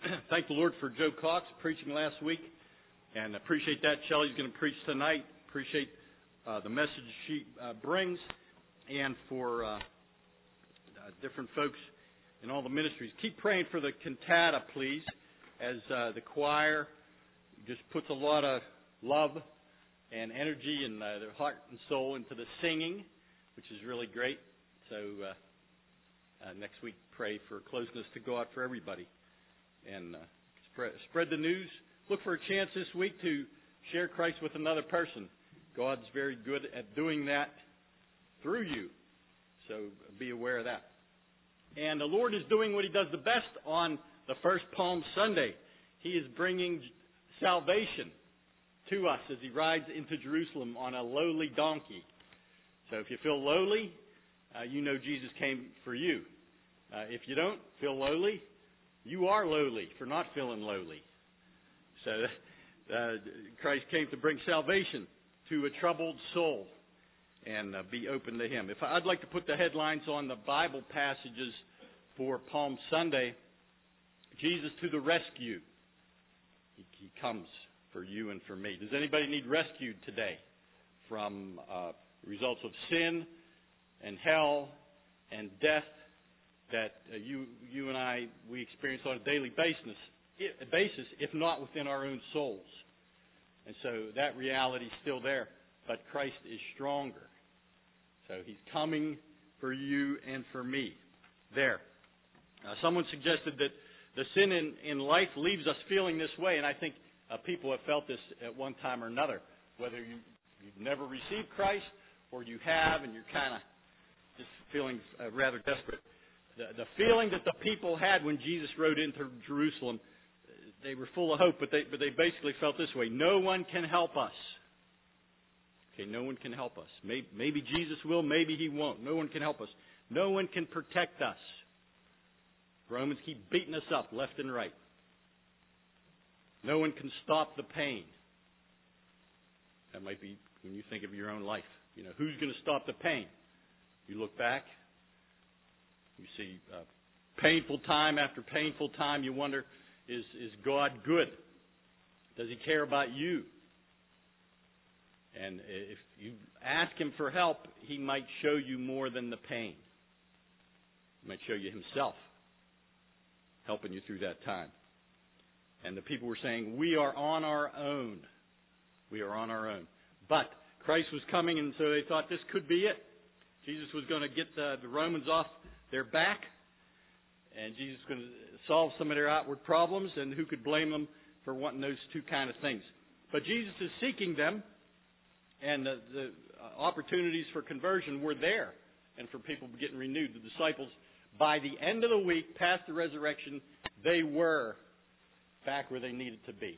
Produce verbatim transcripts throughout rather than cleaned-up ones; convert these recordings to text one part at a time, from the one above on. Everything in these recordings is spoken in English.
thank the Lord for Joe Cox preaching last week, and appreciate that. Shelley's going to preach tonight. Appreciate uh, the message she uh, brings, and for uh, uh, different folks in all the ministries. Keep praying for the cantata, please, as uh, the choir just puts a lot of love and energy and uh, their heart and soul into the singing, which is really great. So uh, uh, next week, pray for closeness to God for everybody. And uh, spread, spread the news. Look for a chance this week to share Christ with another person. God's very good at doing that through you. So be aware of that. And the Lord is doing what He does the best on the first Palm Sunday. He is bringing salvation to us as He rides into Jerusalem on a lowly donkey. So if you feel lowly, uh, you know Jesus came for you. Uh, if you don't feel lowly, you are lowly for not feeling lowly. So uh, Christ came to bring salvation to a troubled soul and uh, be open to Him. If I, I'd like to put the headlines on the Bible passages for Palm Sunday. Jesus to the rescue. He, he comes for you and for me. Does anybody need rescued today from uh, results of sin and hell and death that uh, you you and I, we experience on a daily basis, basis, if not within our own souls? And so that reality is still there, but Christ is stronger. So He's coming for you and for me. There. Uh, someone suggested that the sin in, in life leaves us feeling this way, and I think uh, people have felt this at one time or another, whether you, you've never received Christ or you have and you're kind of just feeling uh, rather desperate. The, the feeling that the people had when Jesus rode into Jerusalem, they were full of hope, but they, but they basically felt this way: no one can help us. Okay, no one can help us. Maybe, maybe Jesus will, maybe He won't. No one can help us. No one can protect us. Romans keep beating us up left and right. No one can stop the pain. That might be when you think of your own life. You know, who's going to stop the pain? You look back, you see uh, painful time after painful time. You wonder, is, is God good? Does He care about you? And if you ask Him for help, He might show you more than the pain. He might show you Himself, helping you through that time. And the people were saying, we are on our own. We are on our own. But Christ was coming, and so they thought this could be it. Jesus was going to get the, the Romans off their back, and Jesus was going to solve some of their outward problems, and who could blame them for wanting those two kind of things? But Jesus is seeking them, and the, the opportunities for conversion were there, and for people getting renewed. The disciples, by the end of the week, past the resurrection, they were back where they needed to be.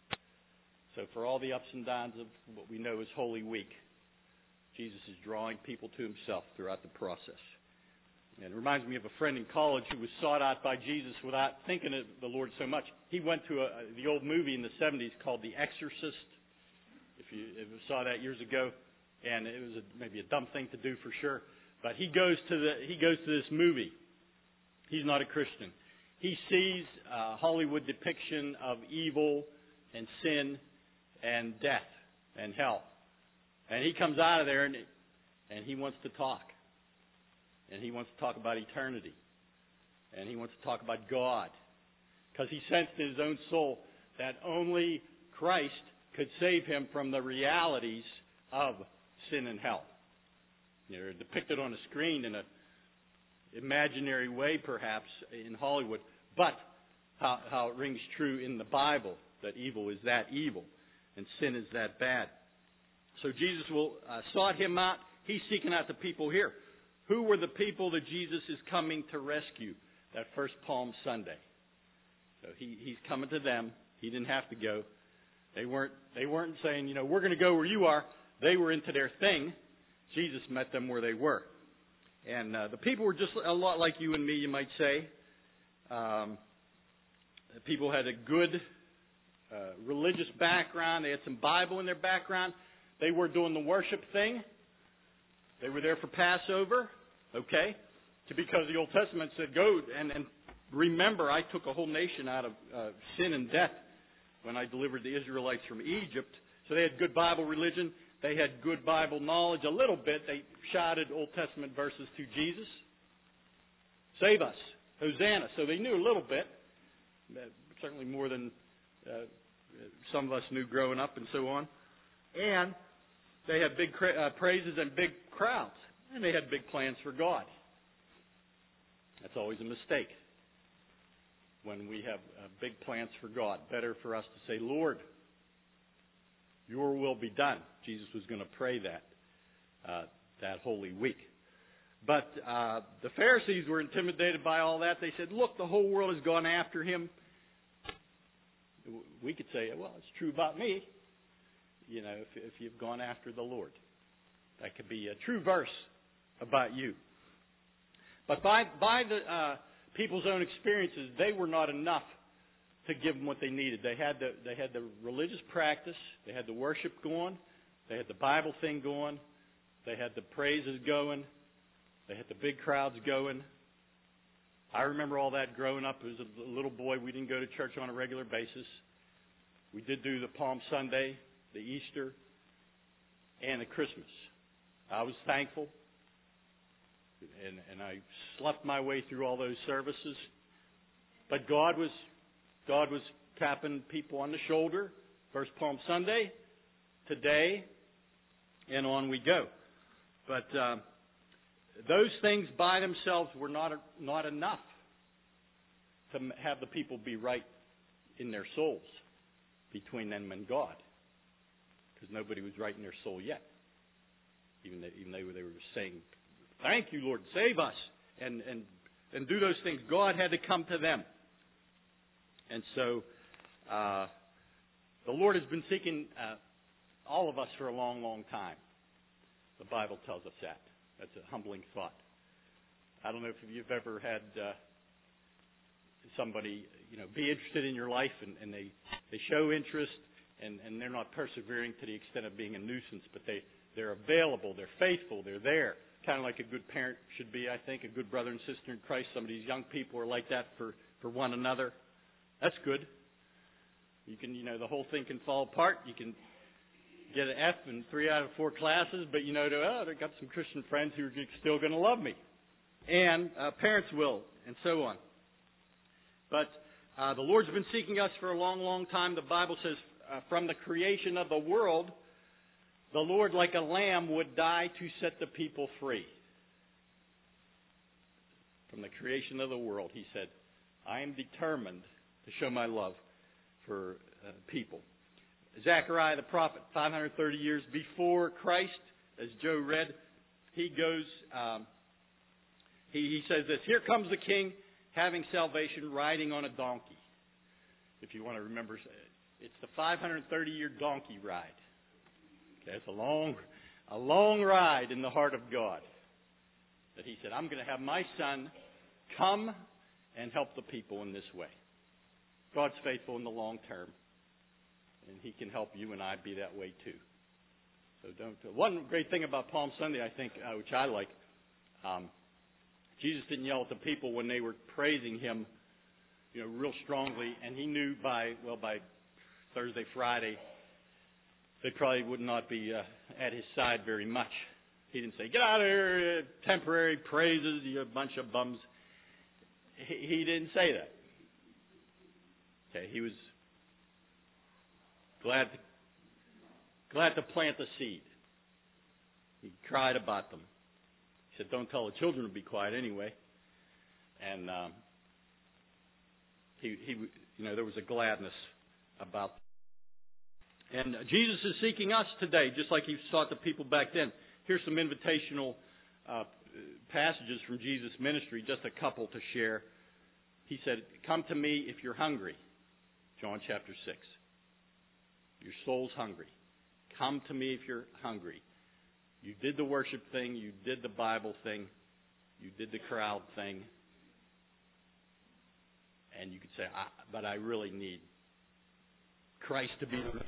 So for all the ups and downs of what we know as Holy Week, Jesus is drawing people to Himself throughout the process. And it reminds me of a friend in college who was sought out by Jesus without thinking of the Lord so much. He went to a, the old movie in the seventies called The Exorcist. If you, if you saw that years ago, and it was a, maybe a dumb thing to do for sure. But he goes to the he goes to this movie. He's not a Christian. He sees a Hollywood depiction of evil and sin and death and hell. And he comes out of there and, and he wants to talk. And he wants to talk about eternity. And he wants to talk about God. Because he sensed in his own soul that only Christ could save him from the realities of sin and hell. They're depicted on a screen in a imaginary way, perhaps, in Hollywood, but how, how it rings true in the Bible, that evil is that evil and sin is that bad. So Jesus will uh, sought him out. He's seeking out the people here. Who were the people that Jesus is coming to rescue that first Palm Sunday? So he, he's coming to them. He didn't have to go. They weren't, they weren't saying, you know, we're going to go where you are. They were into their thing. Jesus met them where they were. And uh, the people were just a lot like you and me, you might say. Um, the people had a good uh, religious background. They had some Bible in their background. They were doing the worship thing. They were there for Passover, okay? Because the Old Testament said, go and, and remember, I took a whole nation out of uh, sin and death when I delivered the Israelites from Egypt. So they had good Bible religion. They had good Bible knowledge a little bit. They shouted Old Testament verses to Jesus. Save us. Hosanna. So they knew a little bit. Certainly more than uh, some of us knew growing up and so on. And they had big uh, praises and big crowds. And they had big plans for God. That's always a mistake. When we have uh, big plans for God. Better for us to say, Lord, your will be done. Jesus was going to pray that uh, that Holy Week. But uh, the Pharisees were intimidated by all that. They said, look, the whole world has gone after him. We could say, well, it's true about me. You know, if, if you've gone after the Lord. That could be a true verse about you. But by, by the uh, people's own experiences, they were not enough to give them what they needed. They had the, they had the religious practice. They had the worship going. They had the Bible thing going. They had the praises going. They had the big crowds going. I remember all that growing up as a little boy. We didn't go to church on a regular basis. We did do the Palm Sunday, the Easter, and the Christmas. I was thankful, and, and I slept my way through all those services. But God was God was tapping people on the shoulder. First Palm Sunday, today, and on we go. But uh, those things by themselves were not not enough to have the people be right in their souls between them and God, because nobody was right in their soul yet. Even they, even they were, they were saying, "Thank you, Lord, save us," and and and do those things. God had to come to them, and so uh, the Lord has been seeking uh, all of us for a long, long time. The Bible tells us that. That's a humbling thought. I don't know if you've ever had uh, somebody, you know, be interested in your life, and, and they, they show interest, and, and they're not persevering to the extent of being a nuisance, but they, they're available, they're faithful, they're there. Kind of like a good parent should be, I think, a good brother and sister in Christ. Some of these young people are like that for, for one another. That's good. You can, you know, the whole thing can fall apart. You can get an F in three out of four classes, but you know, oh, they've got some Christian friends who are still going to love me. And uh, parents will, and so on. But uh, the Lord's been seeking us for a long, long time. The Bible says, uh, from the creation of the world, the Lord, like a lamb, would die to set the people free. From the creation of the world, He said, I am determined to show my love for uh, people. Zechariah the prophet, five hundred thirty years before Christ, as Joe read, he goes, um, he, he says this, here comes the king having salvation riding on a donkey. If you want to remember, it's the five hundred thirty year donkey ride. Okay, it's a long, a long ride in the heart of God. That He said, I'm going to have my Son come and help the people in this way. God's faithful in the long term. And He can help you and I be that way too. So don't. Uh, one great thing about Palm Sunday, I think, uh, which I like, um, Jesus didn't yell at the people when they were praising Him, you know, real strongly, and He knew by well by Thursday, Friday, they probably would not be uh, at His side very much. He didn't say, "Get out of here, uh, temporary praises, you bunch of bums." He, he didn't say that. Okay, He was Glad to, glad to plant the seed. He cried about them. He said, don't tell the children to be quiet anyway. And um, he, he, you know, there was a gladness about them. And Jesus is seeking us today, just like He sought the people back then. Here's some invitational uh, passages from Jesus' ministry, just a couple to share. He said, come to me if you're hungry. John chapter six. Your soul's hungry. Come to me if you're hungry. You did the worship thing. You did the Bible thing. You did the crowd thing. And you could say, I, but I really need Christ to be the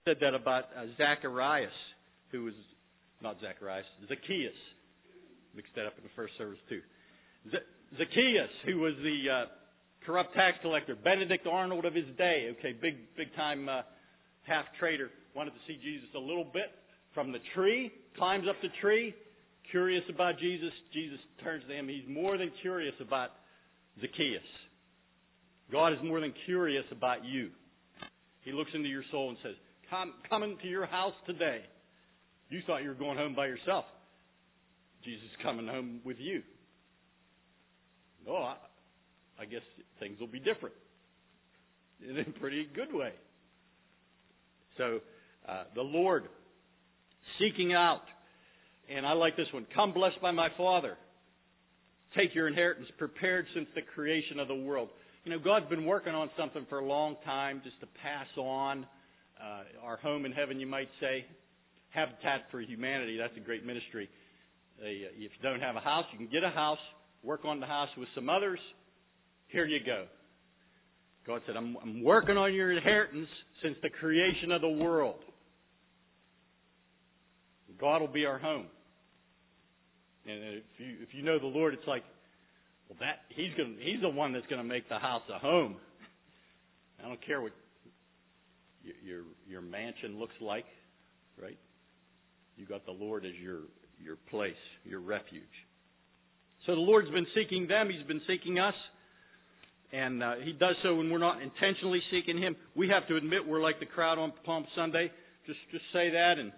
said that about uh, Zacharias, who was, not Zacharias, Zacchaeus. Mixed that up in the first service too. Z- Zacchaeus, who was the uh, corrupt tax collector, Benedict Arnold of his day, okay, big, big time uh, half trader, wanted to see Jesus a little bit from the tree, climbs up the tree, curious about Jesus. Jesus turns to him. He's more than curious about Zacchaeus. God is more than curious about you. He looks into your soul and says, Come, come into your house today. You thought you were going home by yourself. Jesus is coming home with you. Oh, I, I guess things will be different in a pretty good way. So, uh, the Lord seeking out, and I like this one, come blessed by my Father. Take your inheritance prepared since the creation of the world. You know, God's been working on something for a long time just to pass on uh, our home in heaven, you might say. Habitat for Humanity, that's a great ministry. Uh, if you don't have a house, you can get a house, work on the house with some others. Here you go. God said, I'm, I'm working on your inheritance since the creation of the world. God will be our home. And if you if you know the Lord, it's like, well, that He's going He's the one that's going to make the house a home. I don't care what your your, your mansion looks like, right? You got the Lord as your your place, your refuge. So the Lord's been seeking them. He's been seeking us. And uh, He does so when we're not intentionally seeking Him. We have to admit we're like the crowd on Palm Sunday. Just just say that and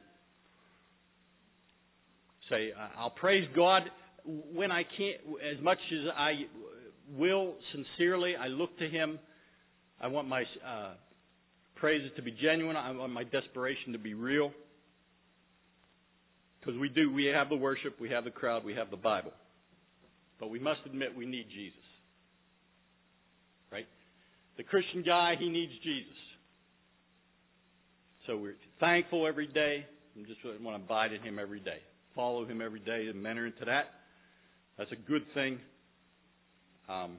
say, I'll praise God when I can't, as much as I will sincerely. I look to Him. I want my uh, praises to be genuine. I want my desperation to be real. Because we do, we have the worship, we have the crowd, we have the Bible. But we must admit we need Jesus. Right? The Christian guy, he needs Jesus. So we're thankful every day and just want to abide in Him every day. Follow Him every day and enter into that. That's a good thing. Um,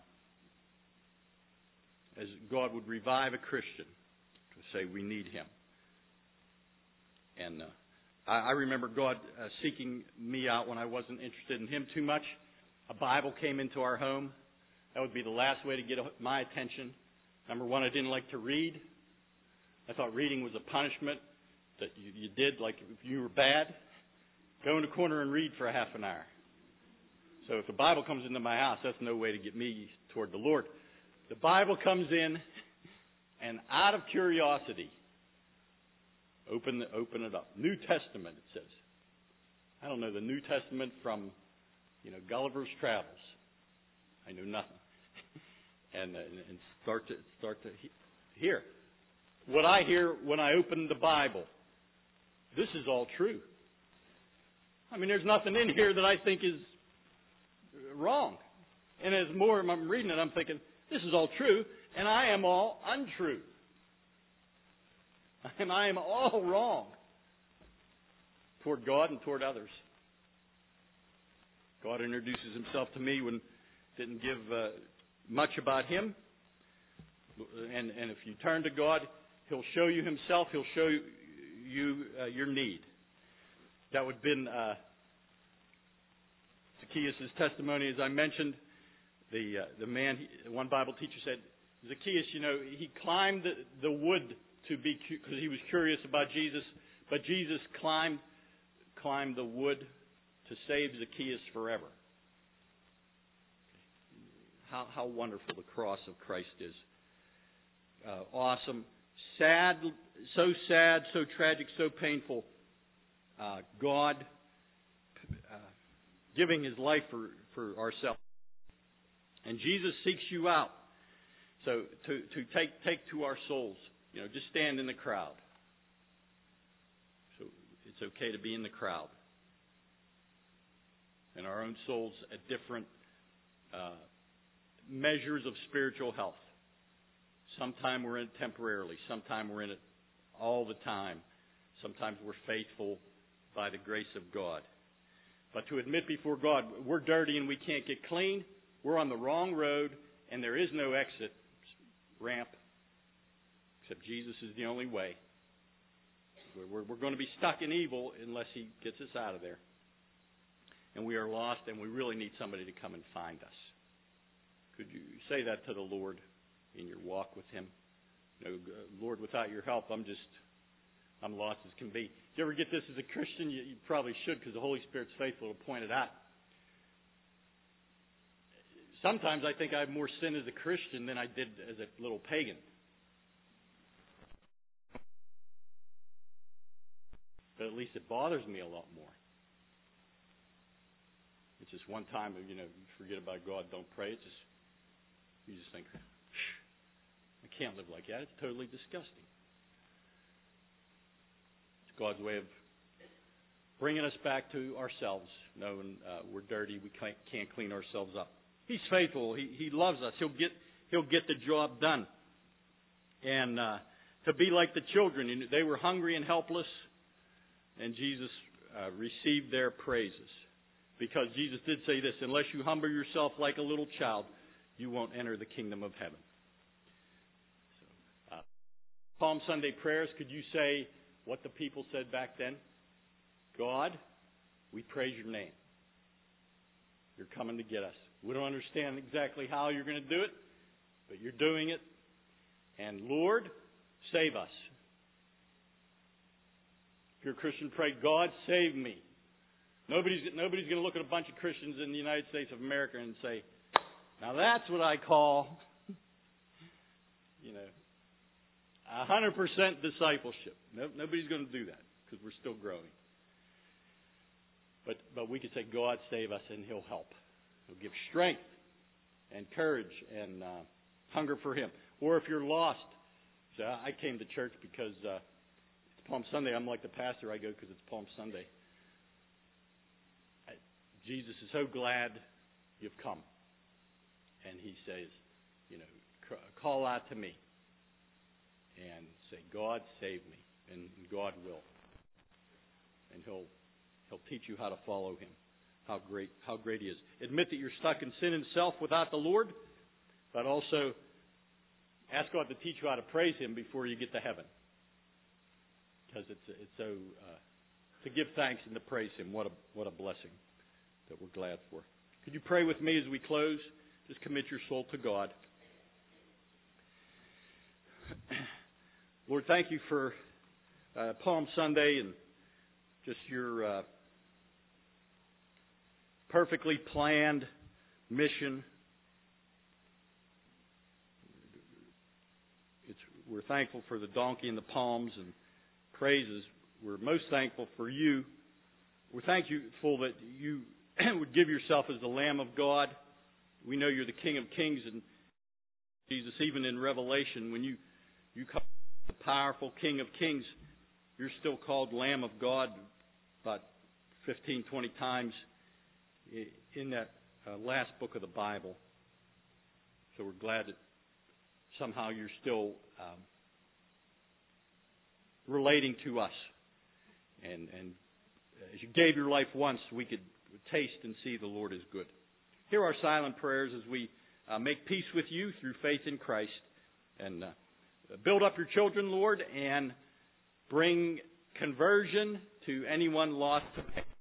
as God would revive a Christian to say we need Him. And uh, I, I remember God uh, seeking me out when I wasn't interested in Him too much. A Bible came into our home. That would be the last way to get my attention. Number one, I didn't like to read. I thought reading was a punishment that you, you did, like if you were bad. Go in the corner and read for a half an hour. So if the Bible comes into my house, that's no way to get me toward the Lord. The Bible comes in, and out of curiosity, open open it up. New Testament, it says. I don't know the New Testament from, you know, Gulliver's Travels. I knew nothing. and, and and start to start to hear what I hear when I open the Bible. This is all true. I mean, there's nothing in here that I think is wrong. And as more I'm reading it, I'm thinking, this is all true, and I am all untrue. And I am all wrong toward God and toward others. God introduces Himself to me when didn't give uh, much about Him. And, and if you turn to God, He'll show you Himself. He'll show you uh, your need. That would have been uh, Zacchaeus' testimony, as I mentioned. The uh, the man, he, one Bible teacher said, Zacchaeus, you know, he climbed the, the wood to be because he was curious about Jesus, but Jesus climbed climbed the wood to save Zacchaeus forever. How how wonderful the cross of Christ is. Uh, awesome, sad, so sad, so tragic, so painful. Uh, God uh, giving His life for, for ourselves. And Jesus seeks you out. So to, to take take to our souls, you know, just stand in the crowd. So it's okay to be in the crowd. And our own souls at different uh, measures of spiritual health. Sometime we're in it temporarily. Sometime we're in it all the time. Sometimes we're faithful by the grace of God. But to admit before God, we're dirty and we can't get clean, we're on the wrong road, and there is no exit ramp, except Jesus is the only way. We're, we're going to be stuck in evil unless He gets us out of there. And we are lost, and we really need somebody to come and find us. Could you say that to the Lord in your walk with Him? You know, Lord, without your help, I'm just, I'm lost as can be. Did you ever get this as a Christian? You, you probably should, because the Holy Spirit's faithful to point it out. Sometimes I think I have more sin as a Christian than I did as a little pagan. But at least it bothers me a lot more. It's just one time, you know, you forget about God, don't pray. It's just, you just think, I can't live like that. It's totally disgusting. It's God's way of bringing us back to ourselves, knowing uh, we're dirty, we can't, can't clean ourselves up. He's faithful. He, he loves us. He'll get He'll get the job done. And uh, to be like the children, they were hungry and helpless, and Jesus uh, received their praises. Because Jesus did say this, unless you humble yourself like a little child, you won't enter the kingdom of heaven. So, uh, Palm Sunday prayers, could you say what the people said back then? God, we praise your name. You're coming to get us. We don't understand exactly how you're going to do it, but you're doing it. And Lord, save us. If you're a Christian, pray, God, save me. Nobody's, nobody's going to look at a bunch of Christians in the United States of America and say, now that's what I call, you know, one hundred percent discipleship. No, nobody's going to do that because we're still growing. But, but we can say, God, save us, and He'll help. He'll give strength and courage and uh, hunger for Him. Or if you're lost, say, I came to church because uh, it's Palm Sunday. I'm like the pastor. I go because it's Palm Sunday. Jesus is so glad you've come. And He says, you know, call out to me and say, God, save me. And God will. And He'll He'll teach you how to follow Him. How great, how great He is. Admit that you're stuck in sin and self without the Lord, but also ask God to teach you how to praise Him before you get to heaven. Because it's it's so uh, to give thanks and to praise Him. What a what a blessing that we're glad for. Could you pray with me as we close? Just commit your soul to God. Lord, thank you for uh, Palm Sunday and just your uh, perfectly planned mission. It's, we're thankful for the donkey and the palms and praises. We're most thankful for you. We're thankful that you would give yourself as the Lamb of God. We know you're the King of Kings, and Jesus, even in Revelation, when you, you come the powerful King of Kings, you're still called Lamb of God about fifteen, twenty times in that uh, last book of the Bible. So we're glad that somehow you're still um, relating to us. And, and as you gave your life once, we could taste and see the Lord is good. Hear our silent prayers as we uh, make peace with you through faith in Christ. And uh, build up your children, Lord, and bring conversion to anyone lost today.